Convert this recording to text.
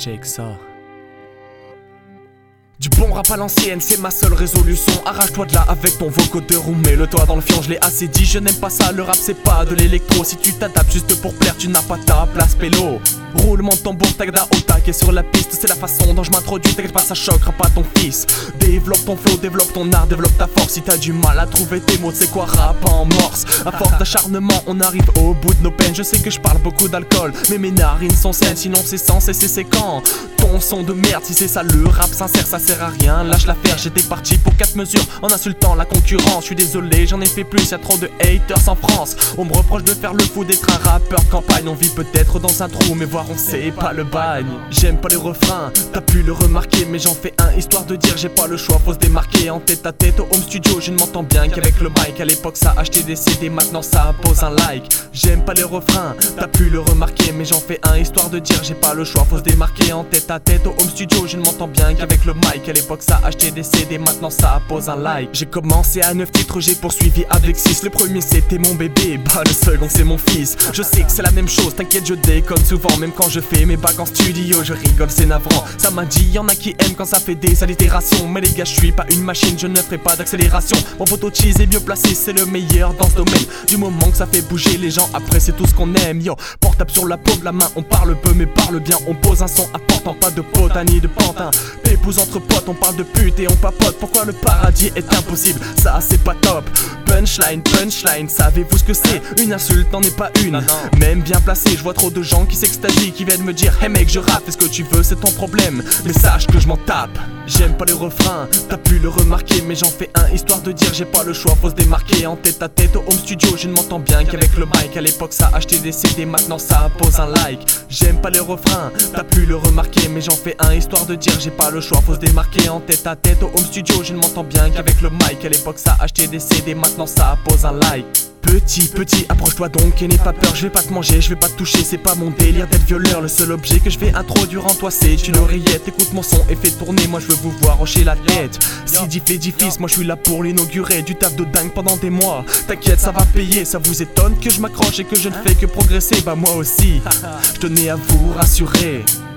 Check ça. Du bon rap à l'ancienne, c'est ma seule résolution. Arrache-toi de là avec ton vocodeur ou mets-le-toi dans le fion. Je l'ai assez dit, je n'aime pas ça, le rap c'est pas de l'électro. Si tu t'adaptes juste pour plaire, tu n'as pas ta place, pélo. Roulement de tambour, tagda au taquet sur la piste. C'est la façon dont je m'introduis, t'inquiète pas, ça choquera pas ton fils. Développe ton flow, développe ton art, développe ta force. Si t'as du mal à trouver tes mots, c'est quoi rap en morse. À force d'acharnement, on arrive au bout de nos peines. Je sais que je parle beaucoup d'alcool, mais mes narines sont saines. Sinon c'est sans cesser, c'est quand ton son de merde, si c'est ça le rap sincère, ça sert à rien, lâche l'affaire. J'étais parti pour 4 mesures en insultant la concurrence. Je suis désolé, j'en ai fait plus, y'a trop de haters en France. On me reproche de faire le fou, d'être un rappeur de campagne. On vit peut-être dans un trou, mais voir on sait pas le bagne. J'aime pas les refrains, t'as pu le remarquer, mais j'en fais un histoire de dire j'ai pas le choix, faut se démarquer. En tête à tête au home studio, je ne m'entends bien qu'avec le mic. À l'époque ça achetait des CD, maintenant ça impose un like. J'aime pas les refrains, t'as pu le remarquer, mais j'en fais un histoire de dire j'ai pas le choix, faut se démarquer. En tête à tête au home studio, je ne m'entends bien qu'avec le mic. À l'époque ça achetait des CD, maintenant ça pose un like. J'ai commencé à 9 titres, j'ai poursuivi avec 6. Le premier c'était mon bébé, bah le second c'est mon fils. Je sais que c'est la même chose, t'inquiète je déconne souvent. Même quand je fais mes bacs en studio, je rigole c'est navrant. Ça m'a dit y'en a qui aiment quand ça fait des allitérations. Mais les gars je suis pas une machine, je ne ferai pas d'accélération. Mon poteau cheese est mieux placé, c'est le meilleur dans ce domaine. Du moment que ça fait bouger les gens, après c'est tout ce qu'on aime. Yo, portable sur la paume, la main, on parle peu mais parle bien. On pose un son important, pas de potin ni de pantin. Pépouze entre potes, on parle de pute et on papote. Pourquoi le paradis est impossible, ça c'est pas top. Punchline, punchline, savez-vous ce que c'est? Une insulte n'en est pas une, même bien placée. Je vois trop de gens qui s'extasient, qui viennent me dire hey mec je rappe, fais ce que tu veux c'est ton problème. Mais sache que je m'en tape. J'aime pas les refrains, t'as pu le remarquer, mais j'en fais un histoire de dire j'ai pas le choix, faut se démarquer. En tête à tête au home studio, je ne m'entends bien qu'avec le mic. À l'époque ça achetait des CD, maintenant ça impose un like. J'aime pas les refrains, t'as pu le remarquer, mais j'en fais un histoire de dire j'ai pas le choix, faut se démarquer. En tête à tête au home studio, je ne m'entends bien qu'avec le mic. À l'époque ça achetait des CD, maintenant ça pose un like. Petit, approche-toi donc et n'aie pas peur. Je vais pas te manger, je vais pas te toucher, c'est pas mon délire d'être violeur. Le seul objet que je vais introduire en toi c'est une oreillette. Écoute mon son et fais tourner, moi je veux vous voir hocher la tête. Si diff édifice, moi je suis là pour l'inaugurer. Du taf de dingue pendant des mois, t'inquiète ça va payer. Ça vous étonne que je m'accroche et que je ne fais que progresser? Bah moi aussi, je tenais à vous rassurer.